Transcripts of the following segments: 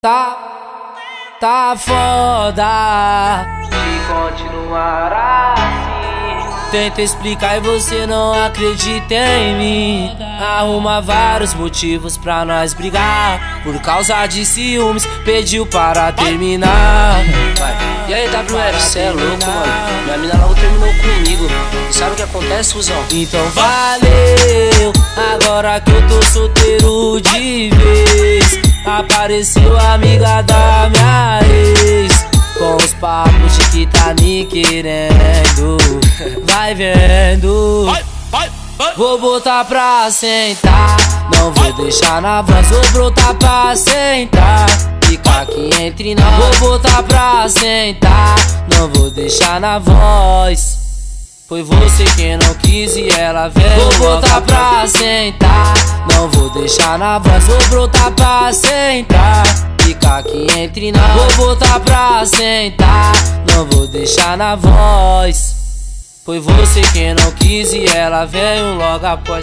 Tá foda Se continuar assim, tenta explicar e você não acredita em mim. Arruma vários motivos pra nós brigar. Por causa de ciúmes, pediu para terminar. E aí, WF, cê é louco, mano. Minha mina logo terminou comigo. E sabe o que acontece, Fusão? Então valeu, agora que eu tô solteiro de vez. Apareceu a amiga da minha ex, com os papos de que tá me querendo. Vai vendo, vou botar pra sentar. Não vou deixar na voz, vou brotar pra sentar. Fica aqui entre nós, vou botar pra sentar. Não vou deixar na voz, foi você quem não quis e ela veio. Vou botar pra sentar. Não vou deixar na voz, vou brotar pra sentar. Fica aqui entre nós, vou botar pra sentar. Não vou deixar na voz, foi você quem não quis e ela veio logo após.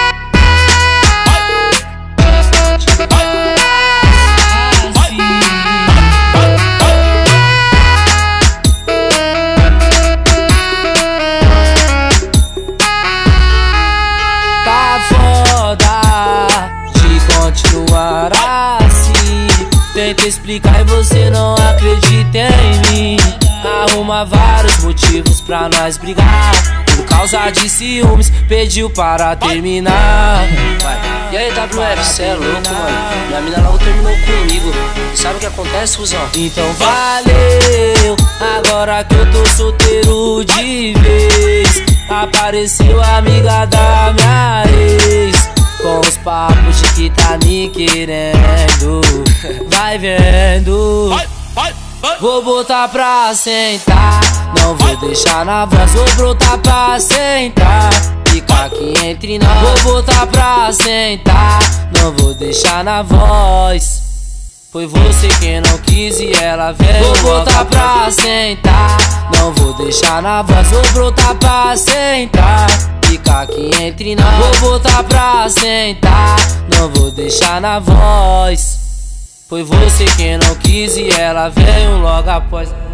Tá foda de continuar assim. Tenta explicar e você não acredita em mim. Arruma vários motivos pra nós brigar. Por causa de ciúmes, pediu para terminar. E aí, WF, cê é louco, mano. Minha mina logo terminou comigo. E sabe o que acontece, Fusão? Então valeu, agora que eu tô solteiro de vez. Apareceu a amiga da minha ex, com os papos de que tá me querendo. Vai vendo, vou botar pra sentar. Não vou deixar na voz, vou brotar pra sentar. Fica aqui entre nós, vou botar pra sentar. Não vou deixar na voz, foi você quem não quis e ela veio. Vou botar pra sentar. Não vou deixar na voz, vou brotar pra sentar. Fica aqui entre nós, vou botar pra sentar. Não vou deixar na voz, foi você quem não quis e ela veio logo após.